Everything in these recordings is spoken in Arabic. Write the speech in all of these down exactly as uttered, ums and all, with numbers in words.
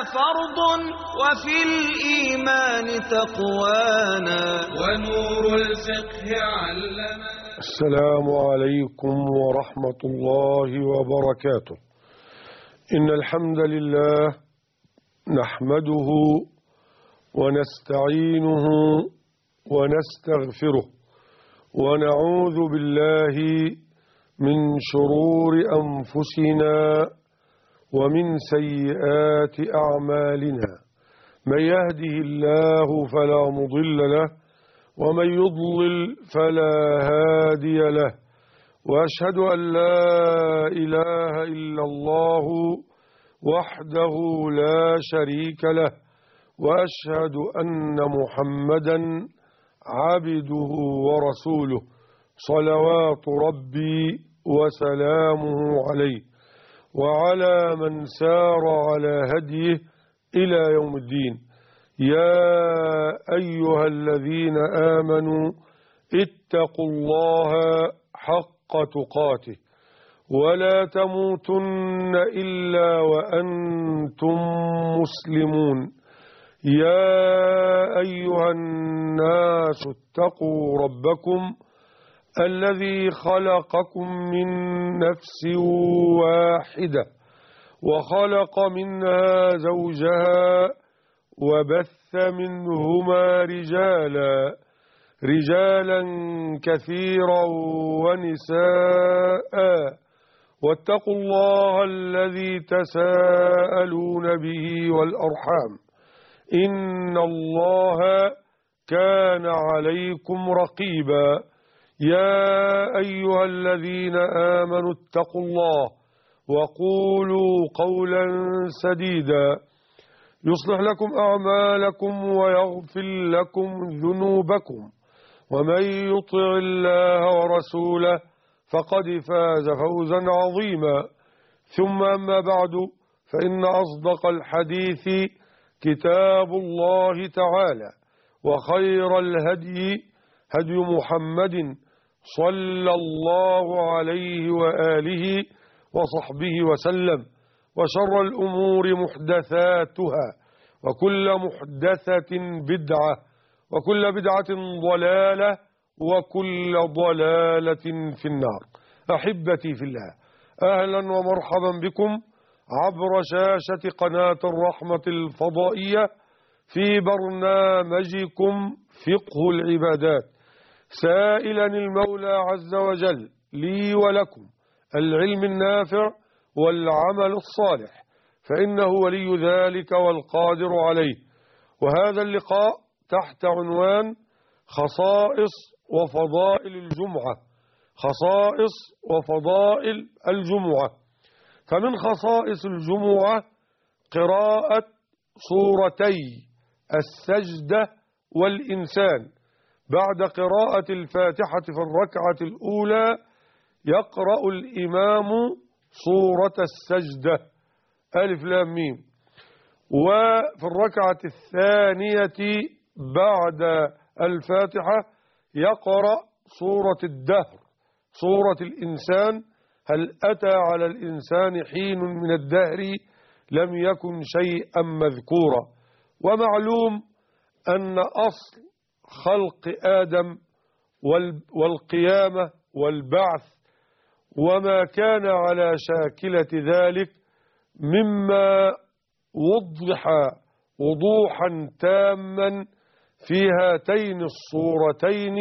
فرض وفي الإيمان تقوانا ونور الفقه علمنا. السلام عليكم ورحمة الله وبركاته. إن الحمد لله نحمده ونستعينه ونستغفره ونعوذ بالله من شرور أنفسنا ومن سيئات أعمالنا. من يهده الله فلا مضل له ومن يضلل فلا هادي له، وأشهد أن لا إله إلا الله وحده لا شريك له، وأشهد أن محمدا عبده ورسوله صلوات ربي وسلامه عليه وعلى من سار على هديه إلى يوم الدين. يا أيها الذين آمنوا اتقوا الله حق تقاته ولا تموتن إلا وأنتم مسلمون. يا أيها الناس اتقوا ربكم الذي خلقكم من نفس واحدة وخلق منها زوجها وبث منهما رجالا رجالا كثيرا ونساء، واتقوا الله الذي تساءلون به والأرحام إن الله كان عليكم رقيبا. يا أيها الذين آمنوا اتقوا الله وقولوا قولا سديدا يصلح لكم أعمالكم ويغفر لكم ذنوبكم، ومن يطع الله ورسوله فقد فاز فوزا عظيما. ثم أما بعد، فإن أصدق الحديث كتاب الله تعالى، وخير الهدي هدي محمد صلى الله عليه وآله وصحبه وسلم، وشر الأمور محدثاتها، وكل محدثة بدعة، وكل بدعة ضلالة، وكل ضلالة في النار. أحبتي في الله، أهلا ومرحبا بكم عبر شاشة قناة الرحمة الفضائية في برنامجكم فقه العبادات، سائلا المولى عز وجل لي ولكم العلم النافع والعمل الصالح، فإنه ولي ذلك والقادر عليه. وهذا اللقاء تحت عنوان خصائص وفضائل الجمعة. خصائص وفضائل الجمعة. فمن خصائص الجمعة قراءة سورتي السجدة والإنسان. بعد قراءة الفاتحة في الركعة الأولى يقرأ الإمام سورة السجدة ألف لام ميم، وفي الركعة الثانية بعد الفاتحة يقرأ سورة الدهر، سورة الإنسان. هل أتى على الإنسان حين من الدهر لم يكن شيئا مذكورا. ومعلوم أن أصل خلق آدم والقيامة والبعث وما كان على شاكلة ذلك مما وضح وضوحا تاما في هاتين الصورتين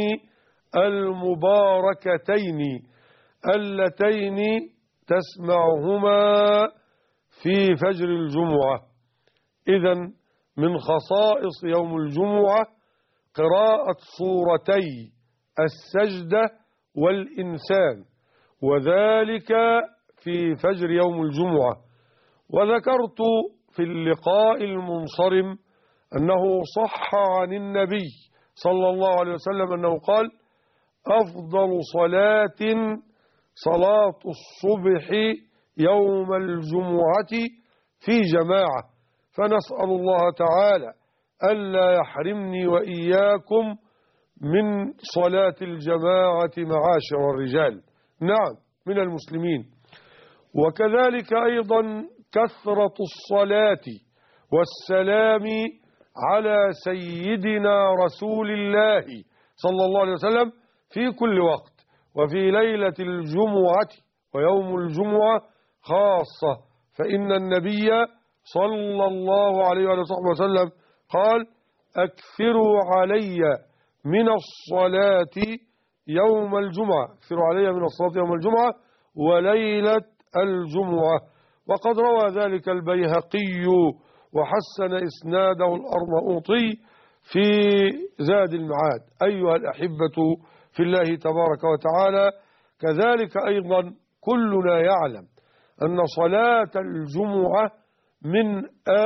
المباركتين اللتين تسمعهما في فجر الجمعة. إذن من خصائص يوم الجمعة قراءة سورتي السجدة والإنسان، وذلك في فجر يوم الجمعة. وذكرت في اللقاء المنصرم أنه صح عن النبي صلى الله عليه وسلم أنه قال: أفضل صلاة صلاة الصبح يوم الجمعة في جماعة. فنسأل الله تعالى ألا يحرمني وإياكم من صلاة الجماعة معاشر الرجال، نعم من المسلمين. وكذلك أيضا كثرة الصلاة والسلام على سيدنا رسول الله صلى الله عليه وسلم في كل وقت، وفي ليلة الجمعة ويوم الجمعة خاصة، فإن النبي صلى الله عليه وصحبه وسلم قال: أكثروا علي من الصلاة يوم الجمعة، أكثروا علي من الصلاة يوم الجمعة وليلة الجمعة. وقد روى ذلك البيهقي وحسن إسناده الأرناؤوطي في زاد المعاد. أيها الأحبة في الله تبارك وتعالى، كذلك أيضا كلنا يعلم أن صلاة الجمعة من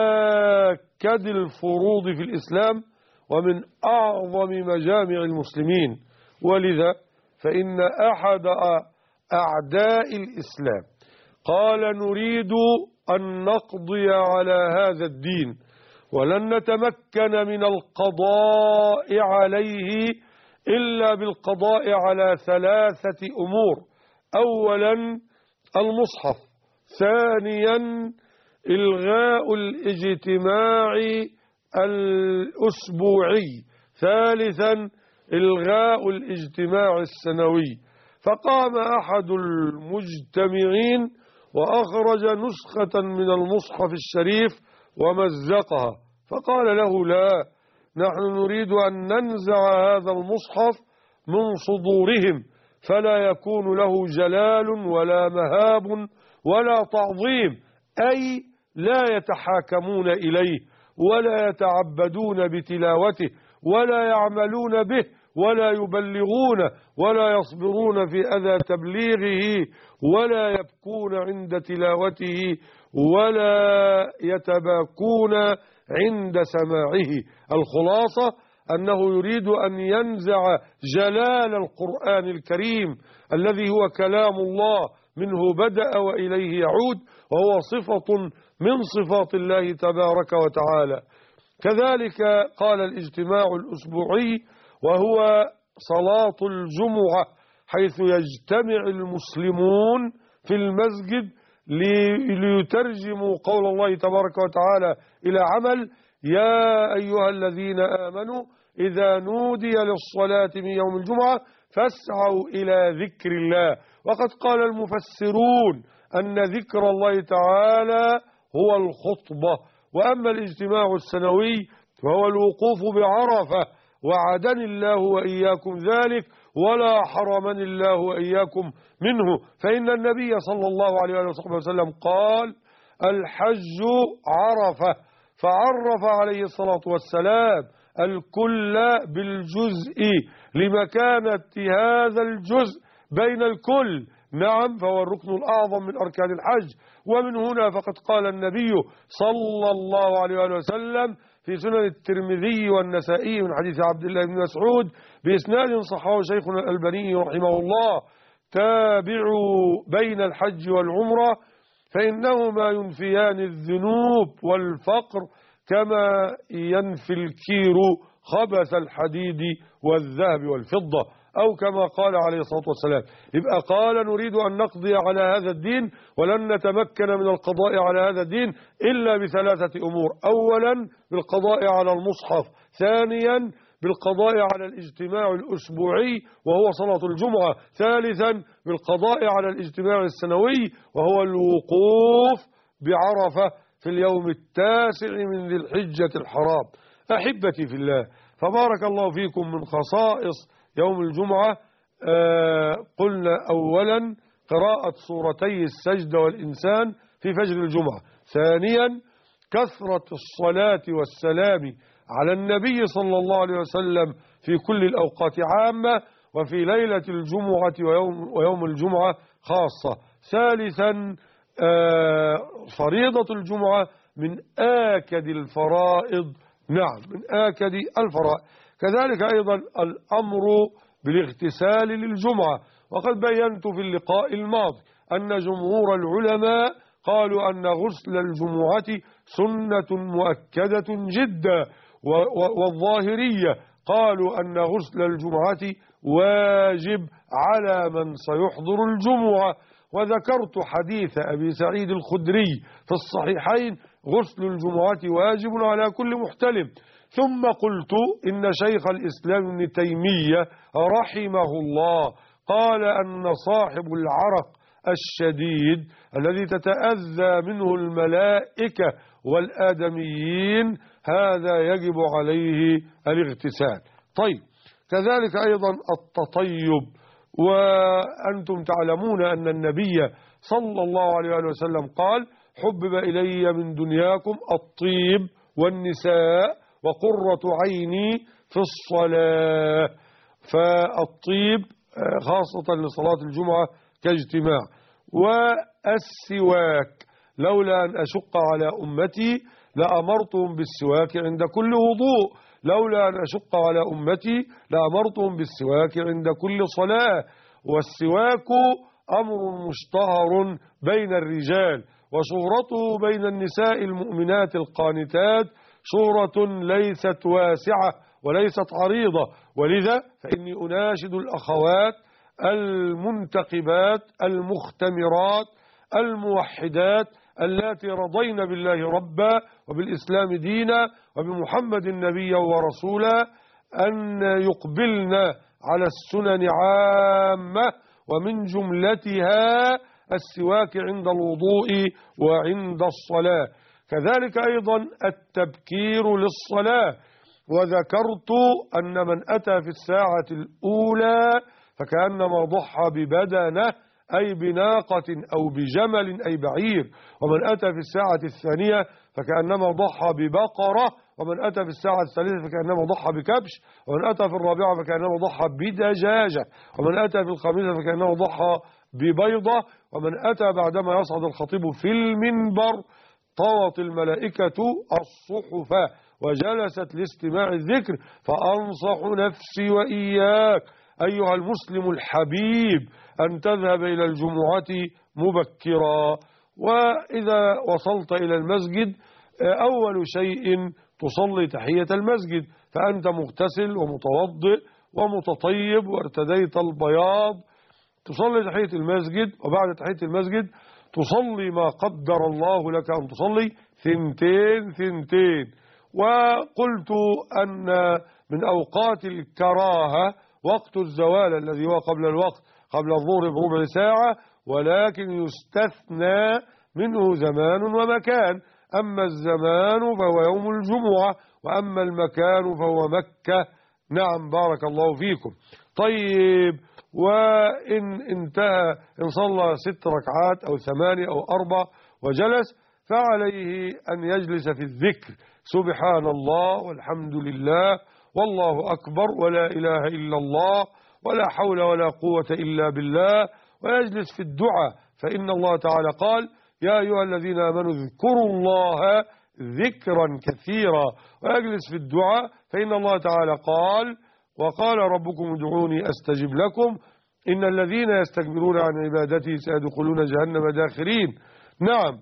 آكد الفروض في الإسلام ومن أعظم مجامع المسلمين، ولذا فإن أحد أعداء الإسلام قال: نريد أن نقضي على هذا الدين ولن نتمكن من القضاء عليه إلا بالقضاء على ثلاثة أمور: أولا المصحف، ثانيا إلغاء الاجتماع الأسبوعي، ثالثا إلغاء الاجتماع السنوي. فقام أحد المجتمعين وأخرج نسخة من المصحف الشريف ومزقها، فقال له: لا، نحن نريد أن ننزع هذا المصحف من صدورهم فلا يكون له جلال ولا مهاب ولا تعظيم، أي لا يتحاكمون إليه ولا يتعبدون بتلاوته ولا يعملون به ولا يبلغون ولا يصبرون في أذى تبليغه ولا يبكون عند تلاوته ولا يتباكون عند سماعه. الخلاصة أنه يريد أن ينزع جلال القرآن الكريم الذي هو كلام الله، منه بدأ وإليه يعود، وهو صفة من صفات الله تبارك وتعالى. كذلك قال الاجتماع الأسبوعي، وهو صلاة الجمعة، حيث يجتمع المسلمون في المسجد ليترجموا قول الله تبارك وتعالى إلى عمل: يا أيها الذين آمنوا إذا نودي للصلاة من يوم الجمعة فاسعوا إلى ذكر الله. وقد قال المفسرون أن ذكر الله تعالى هو الخطبة. وأما الاجتماع السنوي وهو الوقوف بعرفة، وعدني الله وإياكم ذلك ولا حرمني الله وإياكم منه، فإن النبي صلى الله عليه وسلم قال: الحج عرفة، فعرف عليه الصلاة والسلام الكل بالجزء لمكانة هذا الجزء بين الكل. نعم، فهو الركن الأعظم من أركان الحج. ومن هنا فقد قال النبي صلى الله عليه وسلم في سنن الترمذي والنسائي من حديث عبد الله بن مسعود بإسناد صححه شيخنا الألباني رحمه الله: تابعوا بين الحج والعمرة فإنهما ينفيان الذنوب والفقر كما ينفي الكير خبث الحديد والذهب والفضة، أو كما قال عليه الصلاة والسلام. يبقى قال: نريد أن نقضي على هذا الدين ولن نتمكن من القضاء على هذا الدين إلا بثلاثة أمور: أولا بالقضاء على المصحف، ثانيا بالقضاء على الاجتماع الأسبوعي وهو صلاة الجمعة، ثالثا بالقضاء على الاجتماع السنوي وهو الوقوف بعرفة في اليوم التاسع من ذي الحجة الحرام. أحبتي في الله، فبارك الله فيكم. من خصائص يوم الجمعة آه قلنا أولا قراءة سورتي السجدة والإنسان في فجر الجمعة، ثانيا كثرة الصلاة والسلام على النبي صلى الله عليه وسلم في كل الأوقات عامة، وفي ليلة الجمعة ويوم, ويوم الجمعة خاصة، ثالثا آه فريضة الجمعة من آكد الفرائض. نعم، من آكد الفرائض. كذلك أيضا الأمر بالاغتسال للجمعة، وقد بينت في اللقاء الماضي أن جمهور العلماء قالوا أن غسل الجمعة سنة مؤكدة جدا، والظاهرية قالوا أن غسل الجمعة واجب على من سيحضر الجمعة، وذكرت حديث أبي سعيد الخدري في الصحيحين: غسل الجمعة واجب على كل محتلم. ثم قلت إن شيخ الإسلام ابن تيمية رحمه الله قال أن صاحب العرق الشديد الذي تتأذى منه الملائكة والآدميين هذا يجب عليه الاغتسال. طيب، كذلك أيضا التطيب، وأنتم تعلمون أن النبي صلى الله عليه وسلم قال: حبب إلي من دنياكم الطيب والنساء وقرة عيني في الصلاة. فالطيب خاصة لصلاة الجمعة كاجتماع. والسواك، لولا أن أشق على أمتي لأمرتهم بالسواك عند كل وضوء، لولا أن أشق على أمتي لأمرتهم بالسواك عند كل صلاة. والسواك أمر مشتهر بين الرجال، وشهرته بين النساء المؤمنات القانتات شهرة ليست واسعة وليست عريضة. ولذا فإني أناشد الأخوات المنتقبات المختمرات الموحدات اللاتي رضين بالله ربا وبالإسلام دينا وبمحمد نبيا ورسولا أن يقبلن على السنن عامة، ومن جملتها السواك عند الوضوء وعند الصلاة. كذلك أيضا التبكير للصلاة. وذكرت أن من أتى في الساعة الأولى فكأنما ضحى ببدنه، أي بناقة أو بجمل أي بعير. ومن أتى في الساعة الثانية فكأنما ضحى ببقرة. ومن أتى في الساعة الثالثة فكأنما ضحى بكبش. ومن أتى في الرابعة فكأنما ضحى بدجاجة. ومن أتى في الخامسة فكأنما ضحى ببيضة. ومن أتى بعدما يصعد الخطيب في المنبر طوت الملائكة الصحف وجلست لاستماع الذكر. فأنصح نفسي وإياك أيها المسلم الحبيب أن تذهب إلى الجمعة مبكرا. وإذا وصلت إلى المسجد أول شيء تصلي تحية المسجد، فأنت مغتسل ومتوضئ ومتطيب وارتديت البياض، تصلي تحية المسجد. وبعد تحية المسجد تصلي ما قدر الله لك أن تصلي ثنتين ثنتين. وقلت أن من أوقات الكراهة وقت الزوال الذي هو قبل الوقت، قبل الظهر بربع ساعة، ولكن يستثنى منه زمان ومكان. أما الزمان فهو يوم الجمعة، وأما المكان فهو مكة. نعم، بارك الله فيكم. طيب، وإن انتهى إن صلى ست ركعات أو ثمانية أو أربع وجلس فعليه أن يجلس في الذكر: سبحان الله والحمد لله والله أكبر ولا إله إلا الله ولا حول ولا قوة إلا بالله. ويجلس في الدعاء، فإن الله تعالى قال: يا أيها الذين آمنوا اذكروا الله ذكرا كثيرا. ويجلس في الدعاء، فإن الله تعالى قال: وقال ربكم ادعوني أستجب لكم إن الذين يستكبرون عن عبادتي سيدخلون جهنم داخرين. نعم.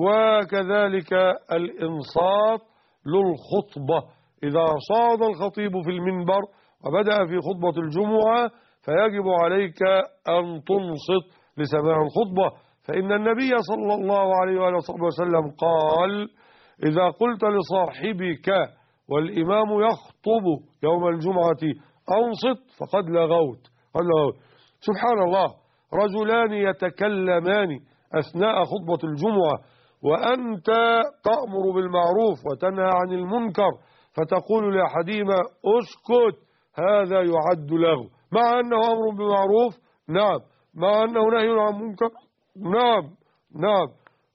وكذلك الإنصات للخطبة، إذا صعد الخطيب في المنبر وبدأ في خطبة الجمعة فيجب عليك أن تنصت لسماع الخطبة، فإن النبي صلى الله عليه وآله وسلم قال: إذا قلت لصاحبك والإمام يخطب يوم الجمعة أنصت فقد لغوت. قد لغوت. سبحان الله، رجلان يتكلمان أثناء خطبة الجمعة وأنت تأمر بالمعروف وتنهى عن المنكر، فتقول لأحدهما اسكت، هذا يعد لغو، مع أنه أمر بالمعروف. نعم. مع أنه نهي عن منكر. نعم نعم.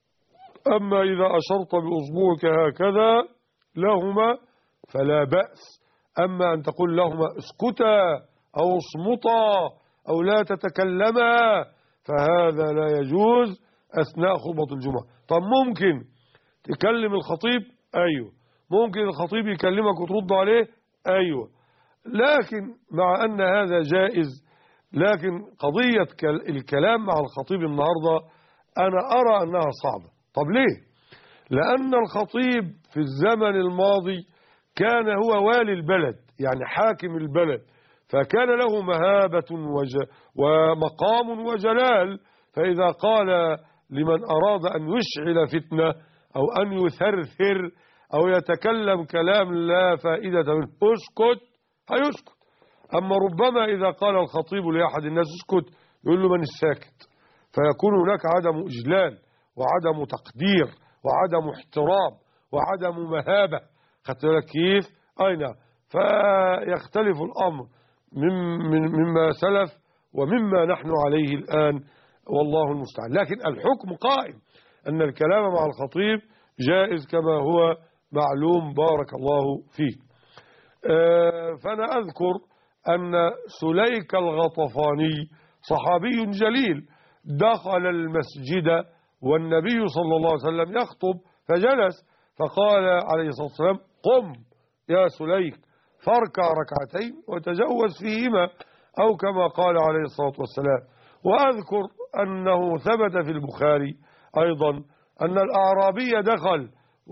أما إذا أشرت بأصبعك هكذا لهما فلا بأس. أما أن تقول لهما اسكتا أو اصمتا أو لا تتكلما فهذا لا يجوز أثناء خطبة الجمعة. طب ممكن تكلم الخطيب؟ أيوه. ممكن الخطيب يكلمك وترد عليه؟ أيوه. لكن مع أن هذا جائز، لكن قضية الكلام مع الخطيب النهاردة أنا أرى أنها صعبة. طب ليه؟ لأن الخطيب في الزمن الماضي كان هو والي البلد، يعني حاكم البلد، فكان له مهابة ومقام وجلال، فإذا قال لمن أراد أن يشعل فتنة أو أن يثرثر أو يتكلم كلام لا فائدة منه اسكت، هيسكت. أما ربما إذا قال الخطيب لأحد الناس اسكت يقول له من الساكت، فيكون هناك عدم إجلال وعدم تقدير وعدم احترام وعدم مهابة. خدت بالك كيف؟ أين فيختلف الأمر من من مما سلف ومما نحن عليه الآن، والله المستعان. لكن الحكم قائم أن الكلام مع الخطيب جائز كما هو معلوم بارك الله فيه. فأنا أذكر أن سليك الغطفاني صحابي جليل دخل المسجد والنبي صلى الله عليه وسلم يخطب فجلس، فقال عليه الصلاة والسلام قم يا سليك فاركع ركعتين وتجوز فيهما، أو كما قال عليه الصلاة والسلام. وأذكر أنه ثبت في البخاري أيضا أن الأعرابي دخل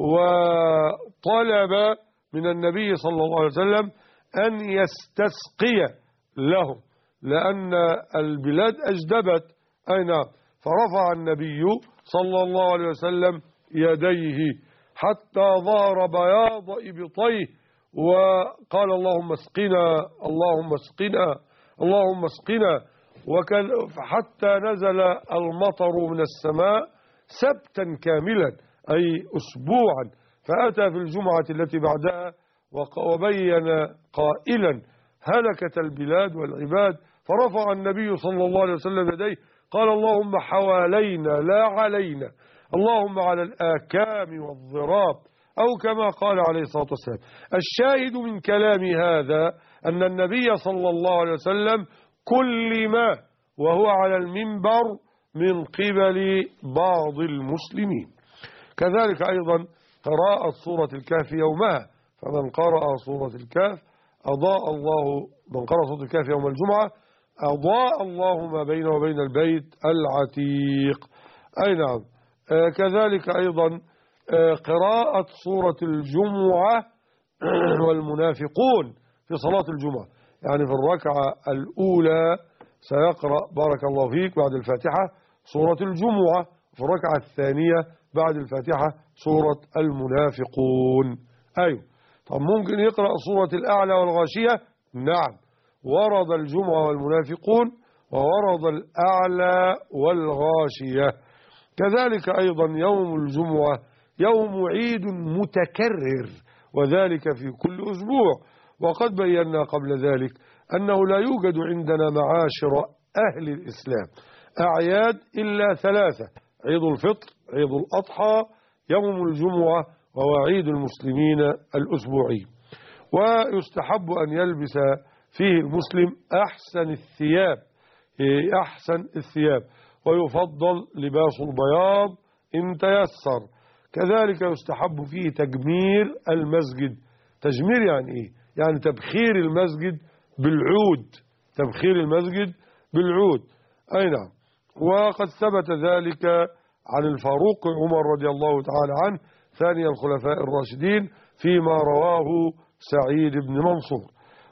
وطلب من النبي صلى الله عليه وسلم أن يستسقي له لأن البلاد أجدبت، أين فرفع النبي صلى الله عليه وسلم يديه حتى ظهر بياض إبطيه وقال اللهم اسقنا اللهم اسقنا اللهم اسقنا، حتى نزل المطر من السماء سبتا كاملا أي أسبوعا. فأتى في الجمعة التي بعدها وبين قائلا هلكت البلاد والعباد، فرفع النبي صلى الله عليه وسلم يديه قال اللهم حوالينا لا علينا، اللهم على الآكام والضراب، أو كما قال عليه الصلاة والسلام. الشاهد من كلام هذا أن النبي صلى الله عليه وسلم كلم وهو على المنبر من قبل بعض المسلمين. كذلك أيضا قراءة سورة الكهف يومها، فمن قرأ سورة الكهف أضاء الله، من قرأ سورة الكهف يوم الجمعة أضاء الله ما بينه وبين البيت العتيق. أي نعم. آه كذلك أيضا آه قراءة سورة الجمعة والمنافقون في صلاة الجمعة، يعني في الركعة الأولى سيقرأ بارك الله فيك بعد الفاتحة سورة الجمعة، في الركعة الثانية بعد الفاتحة سورة المنافقون. أيوة. طب ممكن يقرأ سورة الأعلى والغاشية؟ نعم، ورد الجمعة والمنافقون وورد الأعلى والغاشية. كذلك أيضا يوم الجمعة يوم عيد متكرر، وذلك في كل أسبوع، وقد بينا قبل ذلك أنه لا يوجد عندنا معاشر أهل الإسلام أعياد إلا ثلاثة: عيد الفطر، عيد الأضحى، يوم الجمعة، وهو عيد المسلمين الأسبوعي. ويستحب أن يلبس فيه المسلم أحسن الثياب، أحسن الثياب، ويفضل لباس البياض إن تيسر. كذلك يستحب فيه تجمير المسجد. تجمير يعني إيه؟ يعني تبخير المسجد بالعود، تبخير المسجد بالعود. أي نعم. وقد ثبت ذلك عن الفاروق عمر رضي الله تعالى عنه ثاني الخلفاء الراشدين فيما رواه سعيد بن منصور.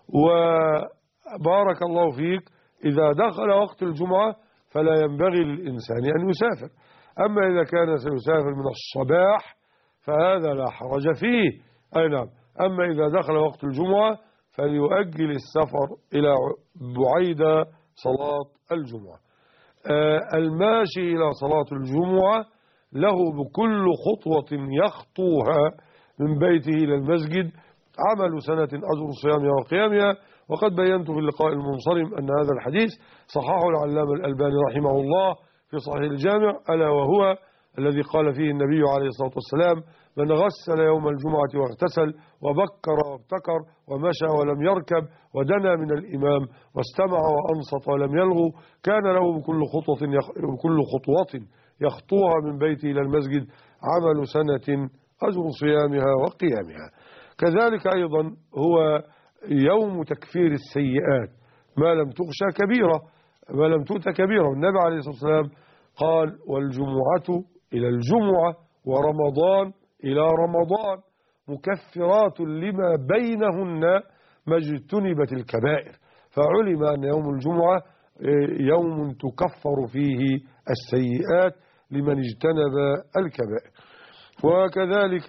وبارك الله فيك إذا دخل وقت الجمعة فلا ينبغي للإنسان أن يسافر. أما إذا كان سيسافر من الصباح فهذا لا حرج فيه. أي نعم. أما إذا دخل وقت الجمعة فليؤجل السفر إلى بعيدة صلاة الجمعة. آه الماشي إلى صلاة الجمعة له بكل خطوة يخطوها من بيته إلى المسجد عمل سنة أجر صيامها وقيامها. وقد بينت في اللقاء المنصرم أن هذا الحديث صححه العلامة الألباني رحمه الله في صحيح الجامع، ألا وهو الذي قال فيه النبي عليه الصلاة والسلام: من غسل يوم الجمعة واغتسل وبكر وابتكر ومشى ولم يركب ودنا من الإمام واستمع وأنصت ولم يلغو كان له بكل خطوة بكل خطوة يخطوها من بيته إلى المسجد عمل سنة أجر صيامها وقيامها. كذلك أيضا هو يوم تكفير السيئات ما لم تغشى كبيرة، ما لم تؤت كبيرة. والنبي عليه الصلاة والسلام قال: والجمعة إلى الجمعة ورمضان إلى رمضان مكفرات لما بينهن ما اجتنبت الكبائر. فعلم أن يوم الجمعة يوم تكفر فيه السيئات لمن اجتنب الكبائر. وكذلك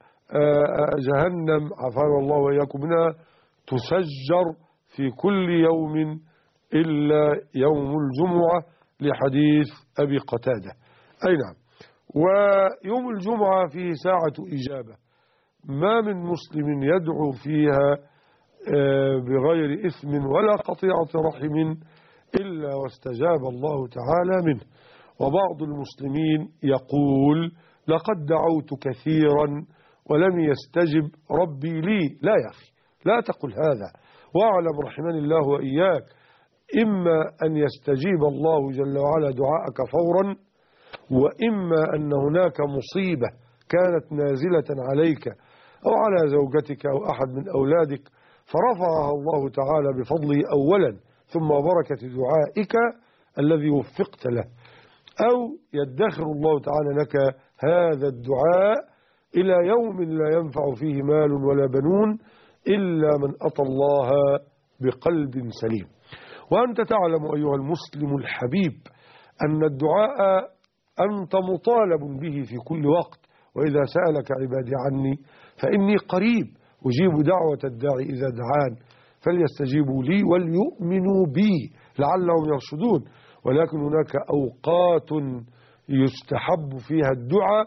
جهنم عافانا الله وإياكم منها تسجر في كل يوم إلا يوم الجمعة لحديث أبي قتادة. أي نعم. ويوم الجمعة فيه ساعة إجابة، ما من مسلم يدعو فيها بغير إثم ولا قطيعة رحم إلا واستجاب الله تعالى منه. وبعض المسلمين يقول لقد دعوت كثيرا ولم يستجب ربي لي. لا يا أخي، لا تقل هذا، واعلم رحمني الله وإياك، إما أن يستجيب الله جل وعلا دعاءك فورا، وإما أن هناك مصيبة كانت نازلة عليك أو على زوجتك أو أحد من أولادك فرفعها الله تعالى بفضله أولا ثم بركة دعائك الذي وفقت له، أو يدخر الله تعالى لك هذا الدعاء إلى يوم لا ينفع فيه مال ولا بنون إلا من أتى الله بقلب سليم. وأنت تعلم أيها المسلم الحبيب أن الدعاء أنت مطالب به في كل وقت، وإذا سألك عبادي عني فإني قريب أجيب دعوة الداعي إذا دعان فليستجيبوا لي وليؤمنوا بي لعلهم يرشدون. ولكن هناك أوقات يستحب فيها الدعاء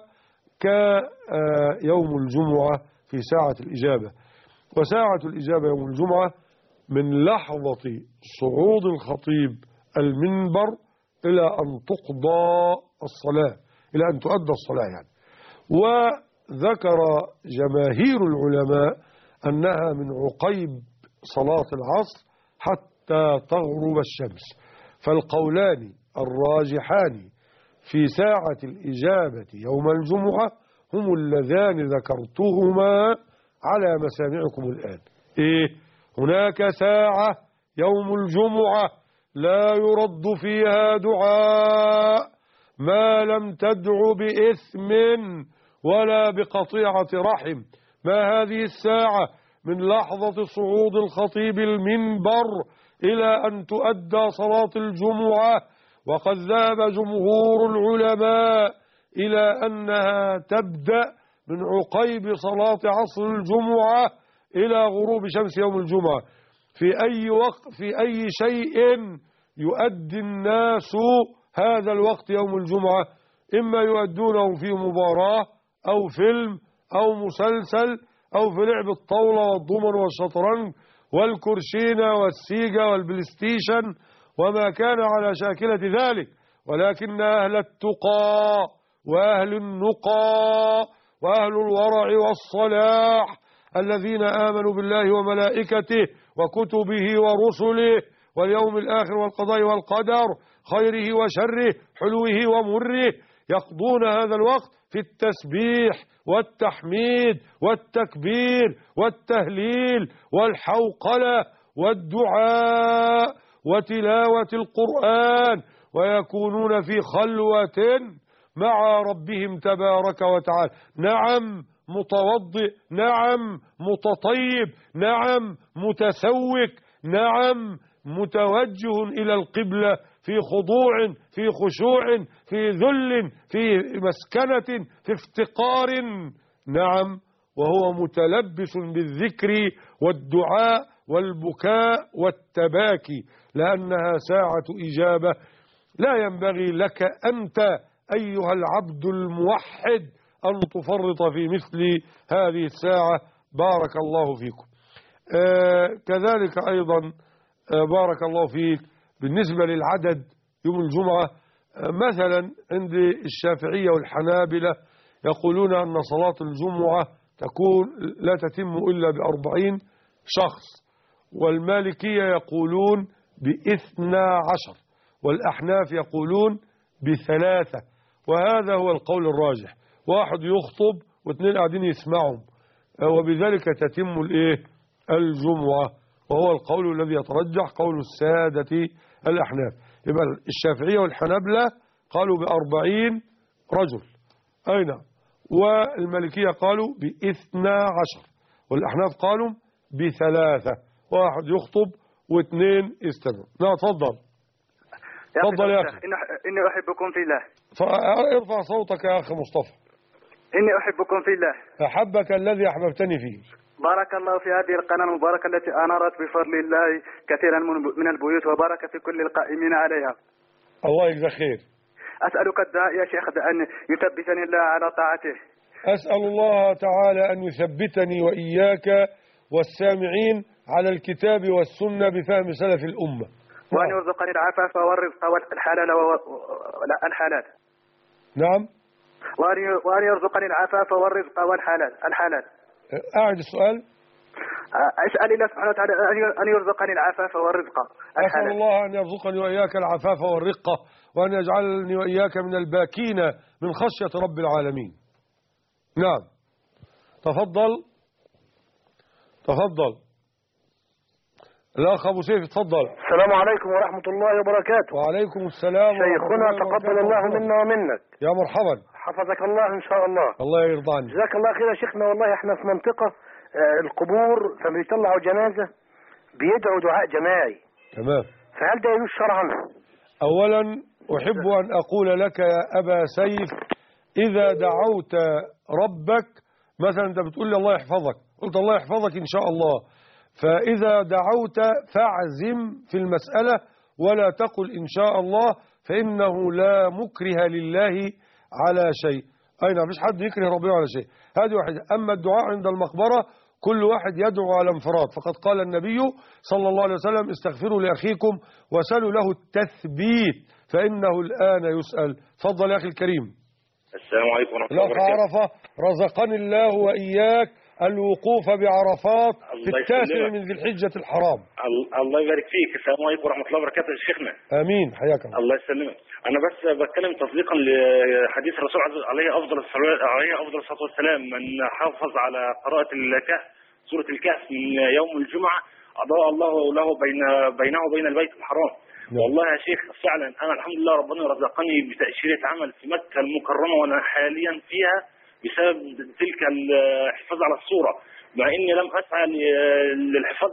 كيوم الجمعة في ساعة الإجابة. وساعة الإجابة يوم الجمعة من لحظة صعود الخطيب المنبر إلى أن تقضى الصلاة، إلى أن تؤدى الصلاة يعني. وذكر جماهير العلماء أنها من عقيب صلاة العصر حتى تغرب الشمس. فالقولان الراجحان في ساعة الإجابة يوم الجمعة هم اللذان ذكرتهما على مسامعكم الآن. إيه؟ هناك ساعة يوم الجمعة لا يرد فيها دعاء ما لم تدع بإثم ولا بقطيعة رحم. ما هذه الساعة؟ من لحظة صعود الخطيب المنبر إلى أن تؤدى صلاة الجمعة. وقد ذهب جمهور العلماء إلى أنها تبدأ من عقيب صلاة عصر الجمعة إلى غروب شمس يوم الجمعة. في أي وقت في أي شيء يؤدي الناس هذا الوقت يوم الجمعة؟ إما يؤدونه في مباراة أو فيلم أو مسلسل أو في لعب الطاولة والضمن والشطرنج والكرشينة والسيجا والبلايستيشن وما كان على شاكلة ذلك. ولكن أهل التقى وأهل النقى وأهل الورع والصلاح الذين آمنوا بالله وملائكته وكتبه ورسله واليوم الآخر والقضاء والقدر خيره وشره حلوه ومره يقضون هذا الوقت في التسبيح والتحميد والتكبير والتهليل والحوقلة والدعاء وتلاوة القرآن، ويكونون في خلوة مع ربهم تبارك وتعالى. نعم متوضئ، نعم متطيب، نعم متسوك، نعم متوجه إلى القبلة في خضوع في خشوع في ذل في مسكنة في افتقار. نعم وهو متلبس بالذكر والدعاء والبكاء والتباكي، لأنها ساعة إجابة. لا ينبغي لك أنت أيها العبد الموحد أن تفرط في مثل هذه الساعة. بارك الله فيكم. آه كذلك أيضا آه بارك الله فيك بالنسبة للعدد يوم الجمعة. آه مثلا عند الشافعية والحنابلة يقولون أن صلاة الجمعة تكون لا تتم إلا بأربعين شخص، والمالكية يقولون باثنى عشر، والأحناف يقولون بثلاثة. وهذا هو القول الراجح، واحد يخطب واثنين قاعدين يسمعهم، وبذلك تتم الايه الجمعة، وهو القول الذي يترجح قول السادة الأحناف. يبقى الشافعية والحنابلة قالوا بأربعين رجل، أي نعم، والمالكية قالوا باثنى عشر، والأحناف قالوا بثلاثة، واحد يخطب واثنين يستمع. نعم تفضل. تفضل يا أخي. إني أحبكم في الله. ارفع صوتك يا أخي مصطفى. إني أحبكم في الله. أحبك الذي أحببتني فيه. بارك الله في هذه القناة المباركة التي أنارت بفضل الله كثيرا من البيوت، وبارك في كل القائمين عليها. الله يجزاك خير. أسألك الدعاء يا شيخ أن يثبتني الله على طاعته. أسأل الله تعالى أن يثبتني وإياك والسامعين على الكتاب والسنة بفهم سلف الأمة، وأن يرزقني العفاف والرزق والحلال والحلال. نعم. وأن يرزقني العفاف والرزق والحلال الحلال. أعد السؤال. أسأل الله سبحانه وتعالى أن يرزقني العفاف والرزق الحلال. أسأل الله أن يرزقني وإياك العفاف والرقة، وأن يجعلني وإياك من الباكين من خشية رب العالمين. نعم. تفضل تفضل الأخ أبو سيف، تفضل. السلام عليكم ورحمة الله وبركاته. وعليكم السلام. شيخنا تقبل الله منا ومنك. يا مرحبا. حفظك الله إن شاء الله. الله يرضى عنك. جزاك الله خير يا شيخنا. والله احنا في منطقة القبور فما بيطلعوا جنازة بيدعوا دعاء جماعي. تمام. فهل ده يجوز شرعا؟ أولا أحب أن أقول لك يا أبا سيف، إذا دعوت ربك مثلا أنت بتقول لي الله يحفظك، قلت الله يحفظك إن شاء الله، فإذا دعوت فاعزم في المسألة ولا تقل إن شاء الله، فإنه لا مكره لله على شيء. أي نعم، مش حد يكره ربنا على شيء. هذه واحدة. أما الدعاء عند المقبرة كل واحد يدعو على انفراد، فقد قال النبي صلى الله عليه وسلم استغفروا لأخيكم وسألوا له التثبيت فإنه الآن يسأل. تفضل يا أخي الكريم. السلام عليكم ورحمة الله وبركاته. عرفة رزقني الله وإياك الوقوف بعرفات في التاسع من ذي الحجة الحرام. الله يبارك فيك. السلام عليكم ورحمة الله وبركاته يا شيخنا. آمين. حياك الله. الله يسلمك. أنا بس بتكلم تصديقا لحديث الرسول عليه أفضل الصلاة عليه أفضل الصلاة والسلام، من حافظ على قراءة الكهف سورة الكهف من يوم الجمعة أضاء الله له بين بينه وبين البيت الحرام. نعم. والله يا شيخ فعلا أنا الحمد لله ربنا رزقني بتأشيرة عمل في مكة المكرمة وأنا حاليا فيها بسبب تلك الحفاظ على الصورة، مع إني لم أسعى للحفاظ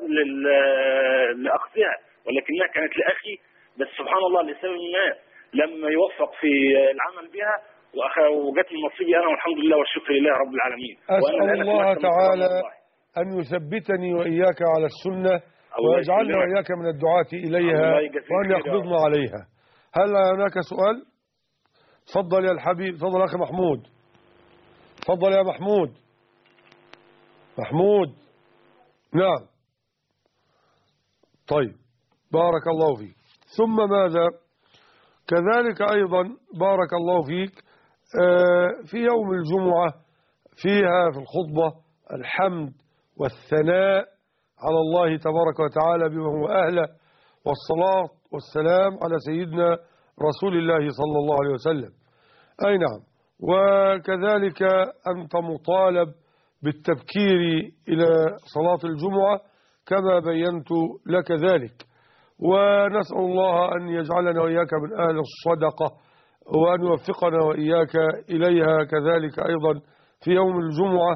لأخذها ولكنها كانت لأخي، بس سبحان الله لسبب ما لما يوفق في العمل بها وجت من نصيبي أنا، والحمد لله والشكر لله رب العالمين. أسأل الله تعالى أن يثبتني وإياك على السنة ويجعلنا وإياك من الدعاة إليها وأن يقبضنا عليها. هل هناك سؤال؟ تفضل يا الحبيب. تفضل أخي محمود. تفضل يا محمود. محمود. نعم. طيب بارك الله فيك. ثم ماذا؟ كذلك أيضا بارك الله فيك في يوم الجمعة فيها في الخطبة الحمد والثناء على الله تبارك وتعالى بما هو أهله، والصلاة والسلام على سيدنا رسول الله صلى الله عليه وسلم. أي نعم. وكذلك أنت مطالب بالتبكير إلى صلاة الجمعة كما بينت لك ذلك، ونسأل الله أن يجعلنا وإياك من أهل الصدقة وأن يوفقنا وإياك إليها كذلك أيضا في يوم الجمعة.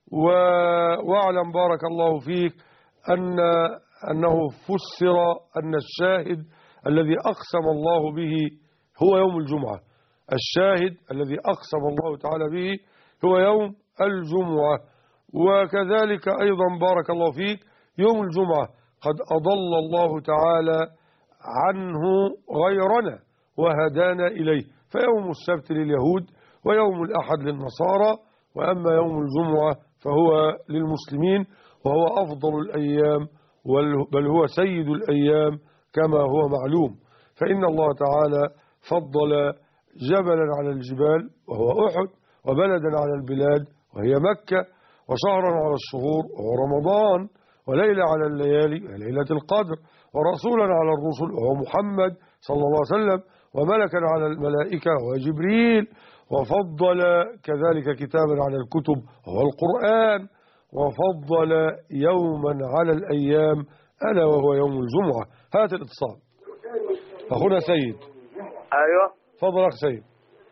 واعلم بارك الله فيك أن أنه فسر أن الشاهد الذي أقسم الله به هو يوم الجمعة. الشاهد الذي أقسم الله تعالى به هو يوم الجمعة. وكذلك أيضا بارك الله فيك يوم الجمعة قد أضل الله تعالى عنه غيرنا وهدانا إليه، فيوم السبت لليهود ويوم الأحد للنصارى، وأما يوم الجمعة فهو للمسلمين، وهو أفضل الأيام بل هو سيد الأيام كما هو معلوم. فإن الله تعالى فضل جبلا على الجبال وهو أحد، وبلدا على البلاد وهي مكة، وشهرا على الشهور وهو رمضان، وليلة على الليالي وهي ليلة القدر، ورسولا على الرسل وهو محمد صلى الله عليه وسلم، وملكا على الملائكة وهو جبريل، وفضل كذلك كتابا على الكتب وهو القرآن، وفضل يوما على الأيام ألا وهو يوم الجمعة. هات الاتصال. أخونا سيد. أيوة. فضل أخ سيد.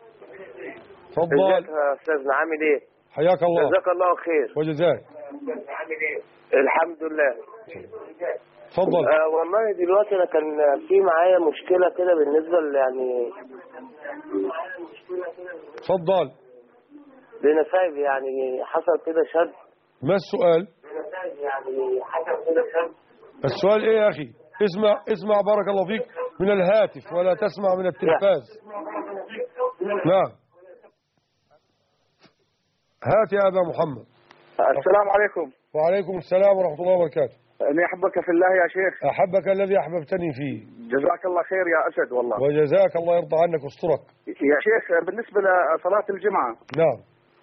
فضل. ازيك يا أستاذنا عامل إيه؟ حياك الله. جزاك الله خير. وجزاك. الحمد لله. اتفضل. آه والله دلوقتي انا كان في معايا مشكله كده بالنسبه ل- يعني اتفضل. لنسايب، يعني حصل كده شد. ما السؤال؟ لنسايب يعني حصل كده شد. السؤال ايه يا اخي؟ اسمع اسمع بارك الله فيك من الهاتف ولا تسمع من التلفاز. نعم. هات يا ابا محمد. السلام عليكم. وعليكم السلام ورحمة الله وبركاته. اني احبك في الله يا شيخ. احبك الذي احببتني فيه. جزاك الله خير يا اسد والله. وجزاك الله يرضى عنك واسترك. يا شيخ بالنسبه لصلاه الجمعه، نعم.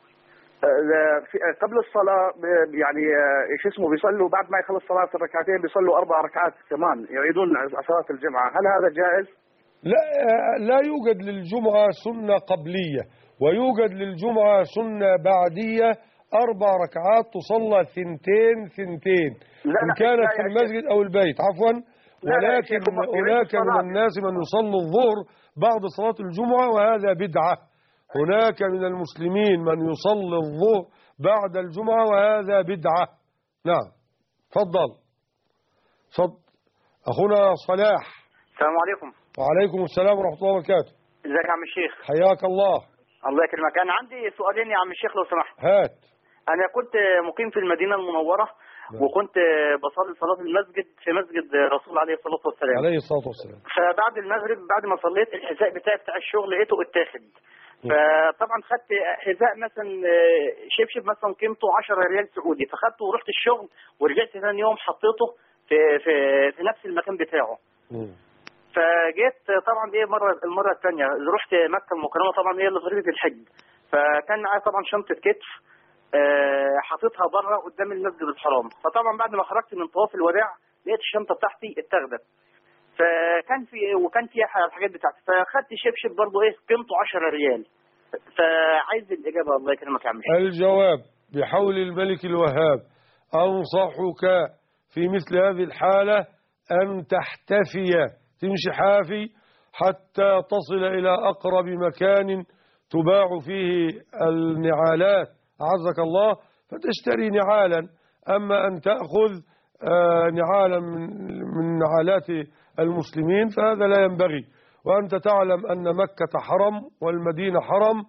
آه، في- آه، قبل الصلاه ب- يعني آه، ايش اسمه بيصلوا بعد ما يخلص صلاه الركعتين بيصلوا اربع ركعات كمان يعيدون صلاه الجمعه، هل هذا جائز؟ لا لا يوجد للجمعة سنة قبلية ويوجد للجمعة سنة بعدية. أربع ركعات تصلى ثنتين ثنتين لا إن لا كانت لا في يا المسجد أو البيت عفوا. لا لا يا ولكن شيخ، هم يعيدوا هناك من الصلاة. الناس من يصلي الظهر بعد صلاة الجمعة وهذا بدعة. هناك من المسلمين من يصلي الظهر بعد الجمعة وهذا بدعة. نعم. تفضل. صد أخونا صلاح. السلام عليكم. وعليكم السلام ورحمة الله وبركاته. ازيك يا عم الشيخ؟ حياك الله. الله يكرمك. انا عندي سؤالين يا عم الشيخ لو سمحت. هات. انا كنت مقيم في المدينه المنوره وكنت بصلي صلاه المسجد في مسجد الرسول عليه الصلاه والسلام. عليه الصلاة والسلام. فبعد المغرب بعد ما صليت الحذاء بتاعي بتاع الشغل لقيته اتاخد. فطبعا خدت حذاء مثلا شبشب مثلا قيمته عشرة ريال سعودي، فخدته ورحت الشغل ورجعت ثاني يوم حطيته في في في نفس المكان بتاعه. مم. فجيت طبعا ايه مره المره الثانيه رحت مكه المكرمه، طبعا هي اللي فريضه الحج، فكان معايا طبعا شنطه كتف آه، حاططها بره قدام المسجد الحرام. فطبعا بعد ما خرجت من طواف الوداع لقيت الشنطه بتاعتي اتاخدت، فكان في وكان فيها الحاجات بتاعتي، فاخدت شبشب برضه ايه قيمته عشرة ريال. فعايز الاجابه الله يكرمك يا عم. الجواب بحول الملك الوهاب أنصحك في مثل هذه الحالة أن تحتفي، تمشي حافي حتى تصل إلى أقرب مكان تباع فيه النعالات أعزك الله فتشتري نعالا. أما أن تأخذ آه، نعالا من من نعالات المسلمين فهذا لا ينبغي. وأنت تعلم أن مكة حرم والمدينة حرم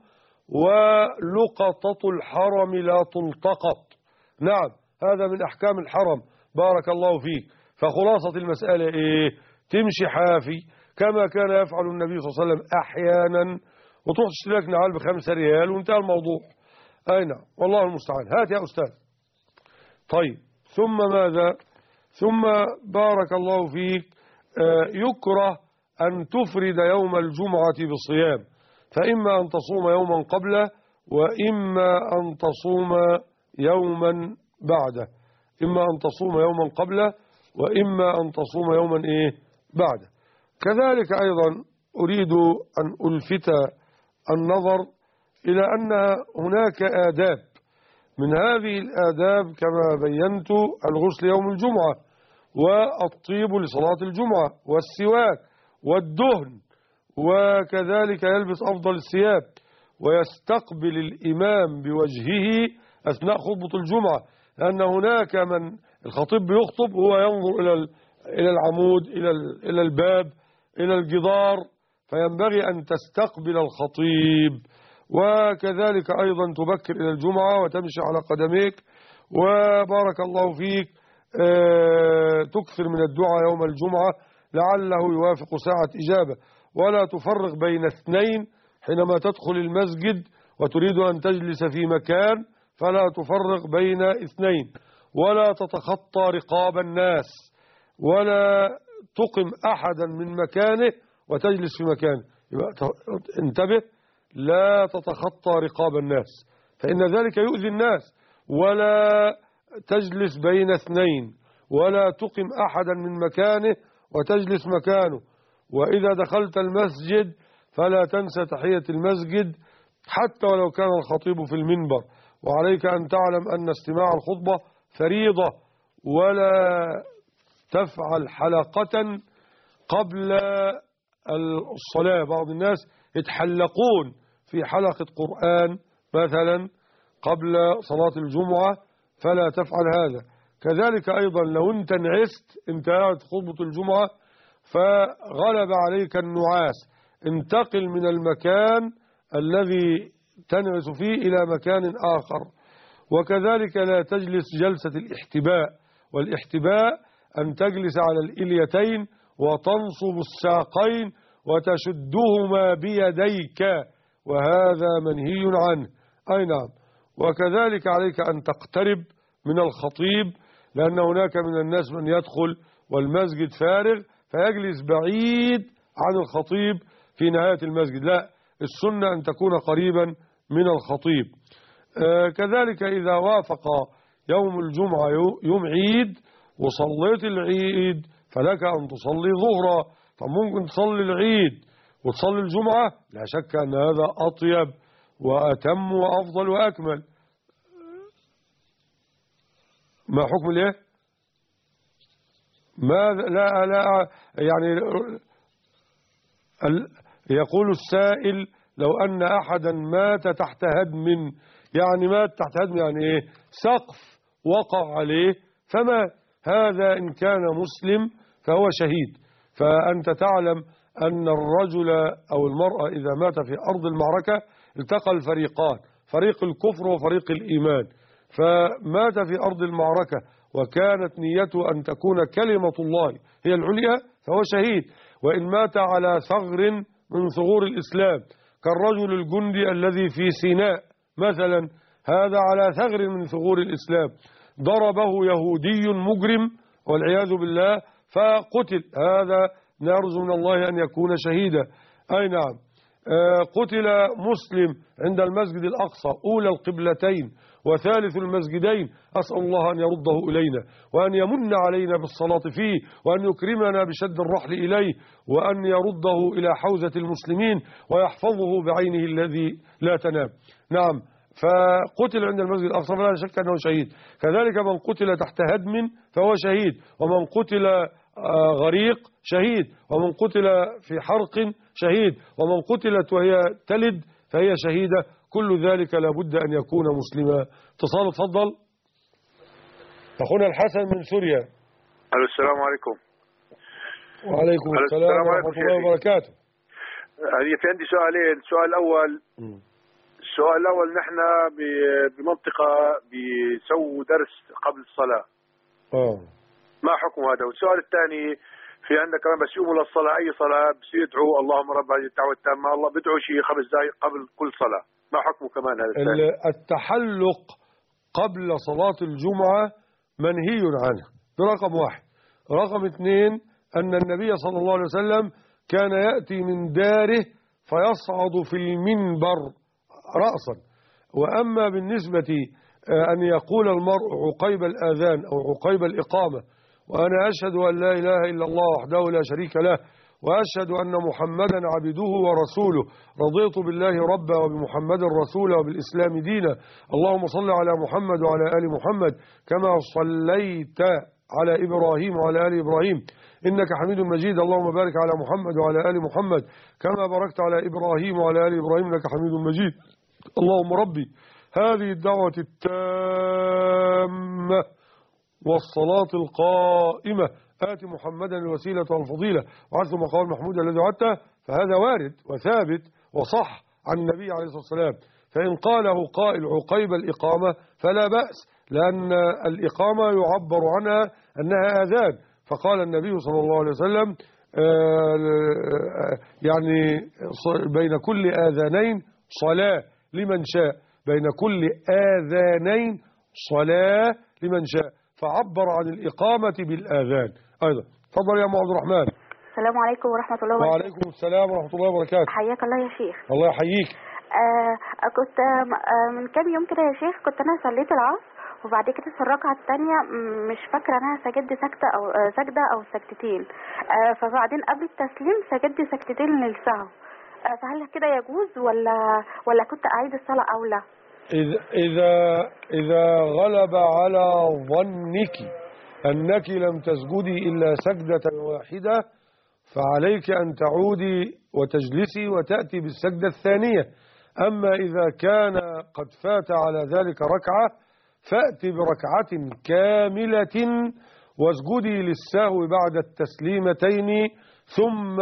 ولقطة الحرم لا تلتقط. نعم هذا من أحكام الحرم بارك الله فيك. فخلاصة المسألة إيه؟ تمشي حافي كما كان يفعل النبي صلى الله عليه وسلم أحيانا وتروح تشتري لك نعال بخمسة ريال وانتهى الموضوع. أي نعم والله المستعان. هات يا أستاذ. طيب ثم ماذا؟ ثم بارك الله فيك آه يكره أن تفرد يوم الجمعة بصيام، فإما أن تصوم يوما قبله وإما أن تصوم يوما بعده. إما أن تصوم يوما قبله وإما أن تصوم يوما إيه بعده. كذلك أيضا أريد أن ألفت النظر إلى أن هناك آداب. من هذه الآداب كما بينت الغسل يوم الجمعة والطيب لصلاة الجمعة والسواك والدهن، وكذلك يلبس أفضل الثياب ويستقبل الإمام بوجهه أثناء خطبة الجمعة، لأن هناك من الخطيب بيخطب هو ينظر إلى إلى العمود إلى إلى الباب إلى الجدار، فينبغي أن تستقبل الخطيب. وكذلك أيضا تبكر إلى الجمعة وتمشي على قدميك وبارك الله فيك تكثر من الدعاء يوم الجمعة لعله يوافق ساعة إجابة. ولا تفرق بين اثنين حينما تدخل المسجد وتريد أن تجلس في مكان، فلا تفرق بين اثنين ولا تتخطى رقاب الناس ولا تقم أحدا من مكانه وتجلس في مكانه. انتبه لا تتخطى رقاب الناس فإن ذلك يؤذي الناس، ولا تجلس بين اثنين ولا تقم أحدا من مكانه وتجلس مكانه. وإذا دخلت المسجد فلا تنسى تحية المسجد حتى ولو كان الخطيب في المنبر. وعليك أن تعلم أن استماع الخطبة فريضة، ولا تفعل حلقة قبل الصلاة. بعض الناس يتحلقون في حلقة قرآن مثلا قبل صلاة الجمعة، فلا تفعل هذا. كذلك أيضا لو أنت نعست، أنت قاعد خطبة الجمعة فغلب عليك النعاس، انتقل من المكان الذي تنعس فيه إلى مكان آخر. وكذلك لا تجلس جلسة الاحتباء، والاحتباء أن تجلس على الإليتين وتنصب الساقين وتشدهما بيديك، وهذا منهي عنه. أي نعم. وكذلك عليك أن تقترب من الخطيب، لأن هناك من الناس من يدخل والمسجد فارغ فيجلس بعيد عن الخطيب في نهاية المسجد. لا، السنة أن تكون قريبا من الخطيب. آه كذلك إذا وافق يوم الجمعة يوم عيد وصليت العيد فلك أن تصلي ظهرا. طب ممكن تصلي العيد وتصلي الجمعة؟ لا شك أن هذا أطيب وأتم وأفضل وأكمل. ما حكم الايه؟ ما لا لا يعني يقول السائل لو أن أحدا مات تحت هدم، يعني مات تحت هدم يعني إيه؟ سقف وقع عليه فما هذا إن كان مسلم فهو شهيد. فأنت تعلم أن الرجل أو المرأة إذا مات في أرض المعركة التقى الفريقان، فريق الكفر وفريق الإيمان، فمات في أرض المعركة وكانت نيته أن تكون كلمة الله هي العليا فهو شهيد. وإن مات على ثغر من ثغور الإسلام كالرجل الجندي الذي في سيناء مثلا، هذا على ثغر من ثغور الإسلام ضربه يهودي مجرم والعياذ بالله فقتل، هذا نرجو من الله أن يكون شهيدا. أي نعم. آه قتل مسلم عند المسجد الأقصى أولى القبلتين وثالث المسجدين، أسأل الله أن يرده إلينا وأن يمن علينا بالصلاة فيه وأن يكرمنا بشد الرحل إليه وأن يرده إلى حوزة المسلمين ويحفظه بعينه الذي لا تنام. نعم. فقتل عند المسجد الأقصى فلا شك أنه شهيد. كذلك من قتل تحت هدم فهو شهيد، ومن قتل غريق شهيد، ومن قتل في حرق شهيد، ومن قتلت وهي تلد فهي شهيدة. كل ذلك لابد أن يكون مسلما. اتصال اتفضل. أخونا الحسن من سوريا. الو السلام عليكم. وعليكم السلام ورحمة الله وبركاته. هذه في عندي سؤالين. السؤال الأول م. السؤال الأول نحن بمنطقة بيسووا درس قبل الصلاة. اه ما حكم هذا؟ والسؤال الثاني في عندك كمان بس يقوموا للصلاة أي صلاة بس يدعوا اللهم رب هذه الدعوة التامة، الله بدعوا شيء خمس دقائق قبل كل صلاة، ما حكمه كمان هذا الثاني؟ التحلق قبل صلاة الجمعة منهي عنه، ده رقم واحد. رقم اثنين أن النبي صلى الله عليه وسلم كان يأتي من داره فيصعد في المنبر رأسا. وأما بالنسبة أن يقول المرء عقيب الآذان أو عقيب الإقامة وأنا أشهد أن لا إله إلا الله وحده لا شريك له وأشهد أن محمدا عبده ورسوله رضيت بالله ربا وبمحمد رسولا وبالإسلام دينا اللهم صل على محمد وعلى آل محمد كما صليت على إبراهيم وعلى آل إبراهيم إنك حميد مجيد اللهم بارك على محمد وعلى آل محمد كما باركت على إبراهيم وعلى آل إبراهيم إنك حميد مجيد اللهم ربي هذه الدعوة التامة والصلاة القائمة آت محمدا الوسيلة والفضيلة وعث مقام محمود الذي وعدته، فهذا وارد وثابت وصح عن النبي عليه الصلاة والسلام. فإن قاله قائل عقيب الإقامة فلا بأس، لأن الإقامة يعبر عنها أنها آذان، فقال النبي صلى الله عليه وسلم يعني بين كل آذانين صلاة لمن شاء، بين كل آذانين صلاة لمن شاء، فعبر عن الإقامة بالآذان أيضا. تفضل يا أم عبد الرحمن. السلام عليكم ورحمة الله وبركاته. وعليكم السلام ورحمة الله وبركاته. حياك الله يا شيخ. الله يحييك. آه كنت آه من كام يوم كده يا شيخ كنت أنا صليت العصر وبعد كده في الركعة الثانية مش فاكرة أنا سجدت سجدة أو آه سجدة أو سجدتين، آه فبعدين قبل التسليم سجدت سجدتين للسهو، آه فهل كده يجوز ولا ولا كنت أعيد الصلاة أو لا؟ إذا إذا إذا غلب على ظنك أنك لم تسجدي إلا سجدة واحدة فعليك أن تعودي وتجلسي وتأتي بالسجدة الثانية. أما إذا كان قد فات على ذلك ركعة فأت بركعة كاملة واسجدي للسهو بعد التسليمتين ثم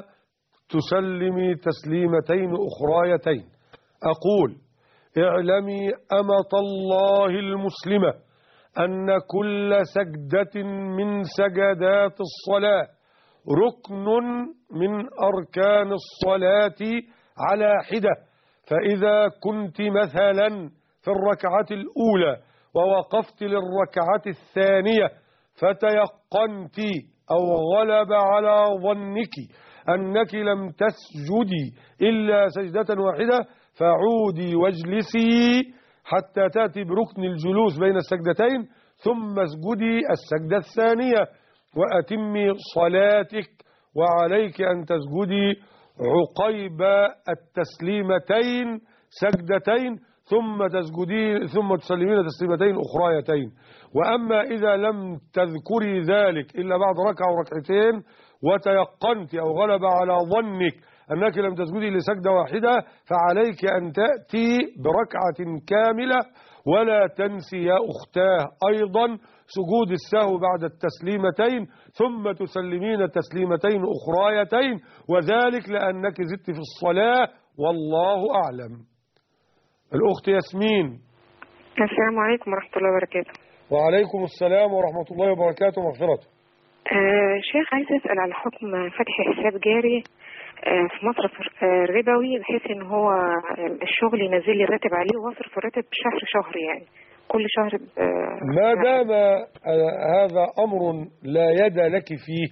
تسلمي تسليمتين أخريتين. أقول: اعلمي أمة الله المسلمة أن كل سجدة من سجدات الصلاة ركن من أركان الصلاة على حدة، فإذا كنت مثلا في الركعة الأولى ووقفت للركعة الثانية فتيقنت أو غلب على ظنك أنك لم تسجدي إلا سجدة واحدة فعودي واجلسي حتى تأتي بركن الجلوس بين السجدتين ثم اسجدي السجدة الثانية وأتمي صلاتك، وعليك أن تسجدي عقيب التسليمتين سجدتين ثم تسجدي ثم تسلمين تسليمتين أخريتين. وأما إذا لم تذكري ذلك إلا بعد ركعة وركعتين وتيقنت أو غلب على ظنك أنك لم تسجدي لسجدة واحدة فعليك أن تأتي بركعة كاملة، ولا تنسي يا أختاه أيضا سجود السهو بعد التسليمتين ثم تسلمين تسليمتين أخريتين، وذلك لأنك زدت في الصلاة والله أعلم. الأخت ياسمين. السلام عليكم ورحمة الله وبركاته. وعليكم السلام ورحمة الله وبركاته ومغفرته. آه شيخ، عايز أسأل على حكم فتح حساب جاري آه في مصرف آه ربوي، بحيث ان هو الشغل ينزل لي الراتب عليه واصرف الراتب شهر شهر، يعني كل شهر آه ما دام آه هذا أمر لا يد لك فيه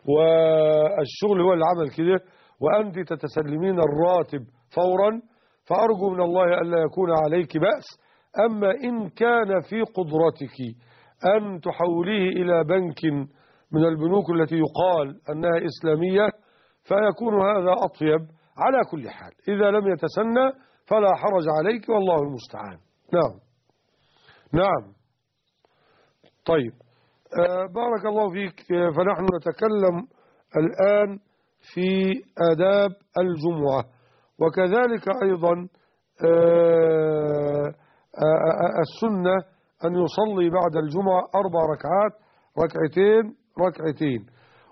والشغل هو اللي عمل كده وأنت تتسلمين الراتب فورا، فأرجو من الله ألا يكون عليك بأس. أما إن كان في قدرتك أن تحوليه إلى بنك من البنوك التي يقال أنها إسلامية فيكون هذا أطيب. على كل حال إذا لم يتسنى فلا حرج عليك والله المستعان. نعم نعم. طيب آه بارك الله فيك. فنحن نتكلم الآن في آداب الجمعة، وكذلك أيضا آه آه السنة أن يصلي بعد الجمعة أربع ركعات ركعتين ركعتين.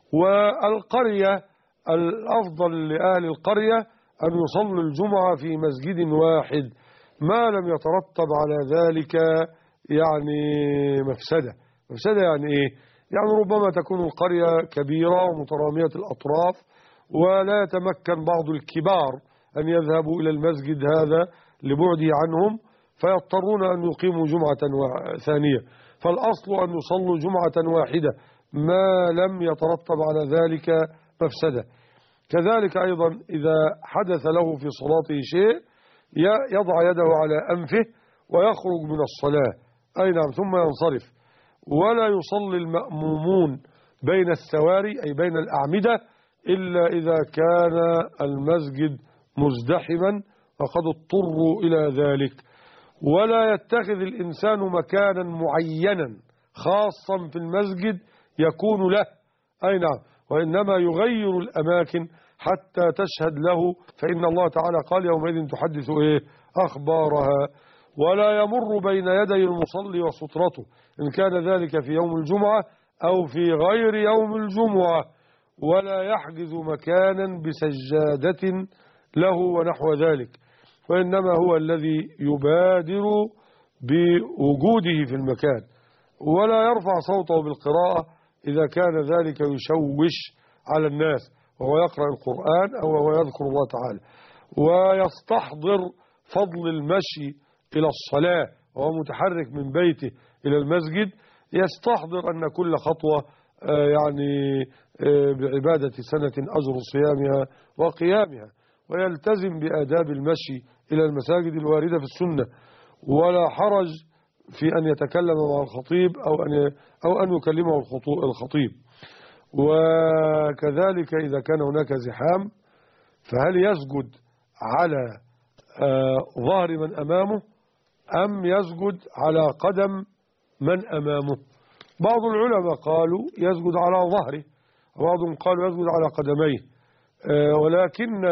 والقرية الأفضل لأهل القرية أن يصلوا الجمعة في مسجد واحد ما لم يترتب على ذلك يعني مفسدة. مفسدة يعني إيه؟ يعني ربما تكون القرية كبيرة ومترامية الأطراف ولا يتمكن بعض الكبار أن يذهبوا إلى المسجد هذا لبعده عنهم فيضطرون أن يقيموا جمعة ثانية، فالأصل أن يصلوا جمعة واحدة ما لم يترتب على ذلك مفسدة. كذلك أيضا إذا حدث له في صلاته شيء يضع يده على أنفه ويخرج من الصلاة، أي نعم، ثم ينصرف. ولا يصلي المأمومون بين السواري أي بين الأعمدة إلا إذا كان المسجد مزدحما وقد اضطروا إلى ذلك. ولا يتخذ الإنسان مكانا معينا خاصا في المسجد يكون له، أي نعم، وإنما يغير الأماكن حتى تشهد له، فإن الله تعالى قال يومئذ تحدث إيه أخبارها. ولا يمر بين يدي المصلي وسترته إن كان ذلك في يوم الجمعة أو في غير يوم الجمعة. ولا يحجز مكانا بسجادة له ونحو ذلك، وإنما هو الذي يبادر بوجوده في المكان. ولا يرفع صوته بالقراءة إذا كان ذلك يشوش على الناس وهو يقرأ القرآن أو وهو يذكر الله تعالى. ويستحضر فضل المشي إلى الصلاة وهو متحرك من بيته إلى المسجد، يستحضر أن كل خطوة يعني بعبادة سنة أجر صيامها وقيامها، ويلتزم بآداب المشي إلى المساجد الواردة في السنة. ولا حرج في أن يتكلم مع الخطيب أو أن أو أن يكلمه الخطيب. وكذلك إذا كان هناك زحام فهل يسجد على ظهر من أمامه أم يسجد على قدم من أمامه؟ بعض العلماء قالوا يسجد على ظهره، وبعضهم قالوا يسجد على قدميه، ولكن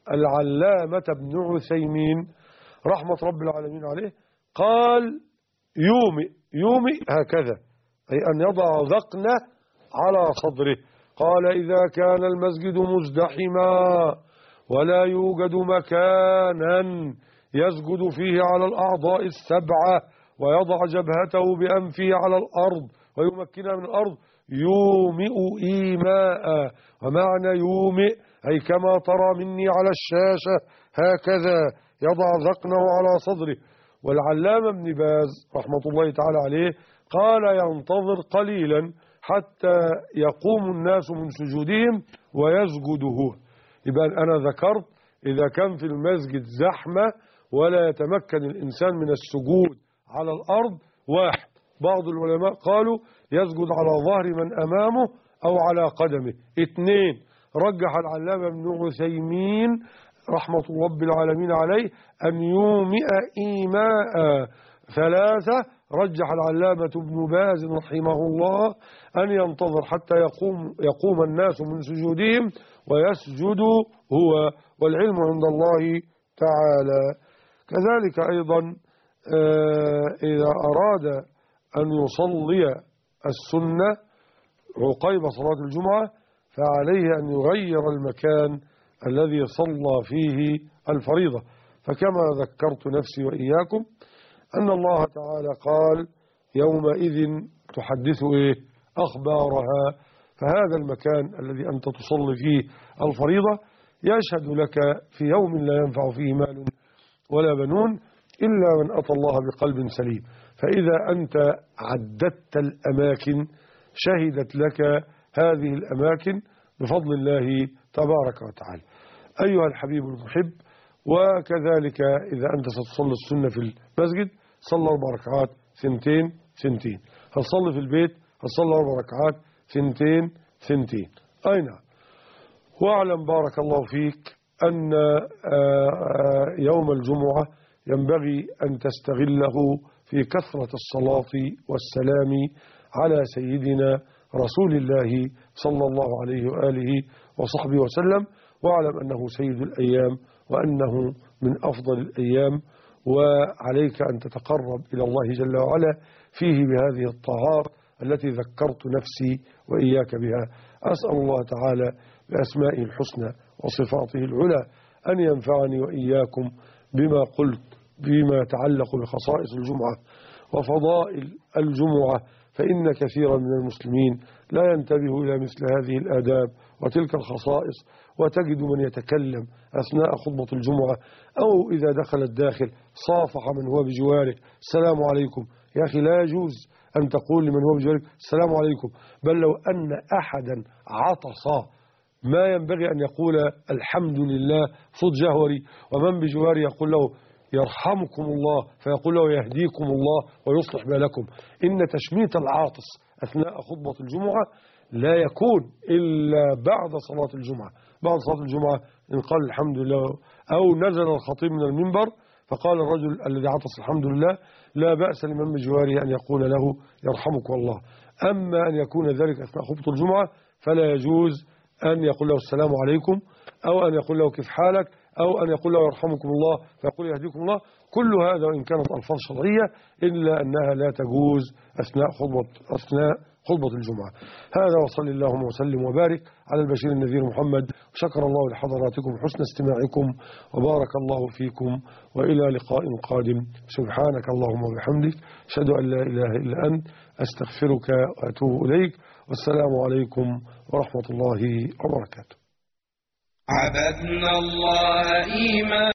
العلامة ابن عثيمين رحمة رب العالمين عليه قال يومئ يومئ هكذا، أي أن يضع ذقنه على صدره. قال إذا كان المسجد مزدحما ولا يوجد مكانا يسجد فيه على الأعضاء السبعة ويضع جبهته بأنفه على الأرض ويمكنها من الأرض يومئ إيماء. ومعنى يومئ أي كما ترى مني على الشاشة هكذا يضع ذقنه على صدره. والعلامة ابن باز رحمة الله تعالى عليه قال ينتظر قليلا حتى يقوم الناس من سجودهم ويسجد هو. يبقى أنا ذكرت إذا كان في المسجد زحمة ولا يتمكن الإنسان من السجود على الأرض، واحد، بعض العلماء قالوا يسجد على ظهر من أمامه أو على قدمه. اثنين، رجح العلامة ابن عثيمين رحمة رب العالمين عليه أن يومئ إيماء. ثلاثة، رجح العلامة ابن باز رحمه الله أن ينتظر حتى يقوم, يقوم الناس من سجودهم ويسجد هو، والعلم عند الله تعالى. كذلك أيضا إذا أراد أن يصلي السنة عقيب صلاة الجمعة فعليه أن يغير المكان الذي صلى فيه الفريضة. فكما ذكرت نفسي وإياكم أن الله تعالى قال يومئذ تحدث إيه أخبارها، فهذا المكان الذي أنت تصلي فيه الفريضة يشهد لك في يوم لا ينفع فيه مال ولا بنون إلا من أتى الله بقلب سليم. فإذا أنت عددت الأماكن شهدت لك هذه الأماكن بفضل الله تبارك وتعالى. أيها الحبيب المحب، وكذلك إذا أنت ستصلي السنة في المسجد صلى أربع ركعات ثنتين ثنتين، هتصلي في البيت هتصلي أربع ركعات ثنتين ثنتين. أي نعم. واعلم بارك الله فيك أن يوم الجمعة ينبغي أن تستغله في كثرة الصلاة والسلام على سيدنا رسول الله صلى الله عليه وآله وصحبه وسلم. واعلم أنه سيد الأيام وأنه من أفضل الأيام، وعليك أن تتقرب إلى الله جل وعلا فيه بهذه الطهارة التي ذكرت نفسي وإياك بها. أسأل الله تعالى بأسمائه الحسنى وصفاته العلى أن ينفعني وإياكم بما قلت بما يتعلق بخصائص الجمعة وفضائل الجمعة، فإن كثيرا من المسلمين لا ينتبه إلى مثل هذه الآداب وتلك الخصائص، وتجد من يتكلم أثناء خطبة الجمعة أو إذا دخل الداخل صافح من هو بجواره السلام عليكم. يا أخي لا يجوز أن تقول لمن هو بجوارك السلام عليكم، بل لو أن أحدا عطس ما ينبغي أن يقول الحمد لله صوت جهوري، ومن بجواره يقول له يرحمكم الله فيقول له يهديكم الله ويصلح بالكم. إن تشميت العاطس أثناء خطبة الجمعة لا يكون إلا بعد صلاة الجمعة. بعد صلاة الجمعة إن قال الحمد لله أو نزل الخطيب من المنبر فقال الرجل الذي عطس الحمد لله لا بأس لمن بجواره أن يقول له يرحمك الله. أما أن يكون ذلك أثناء خطبة الجمعة فلا يجوز أن يقول له السلام عليكم أو أن يقول له كيف حالك أو أن يقول له يرحمكم الله فيقول يهديكم الله. كل هذا وإن كانت ألفاظ شرعية إلا أنها لا تجوز أثناء خطبة أثناء خطبة الجمعة. هذا وصلى اللهم وسلم وبارك على البشير النذير محمد. شكر الله لحضراتكم حسن استماعكم وبارك الله فيكم، وإلى لقاء قادم. سبحانك اللهم وبحمدك أشهد أن لا إله إلا أنت أستغفرك وأتوب إليك، والسلام عليكم ورحمة الله وبركاته. عبدنا الله إيمان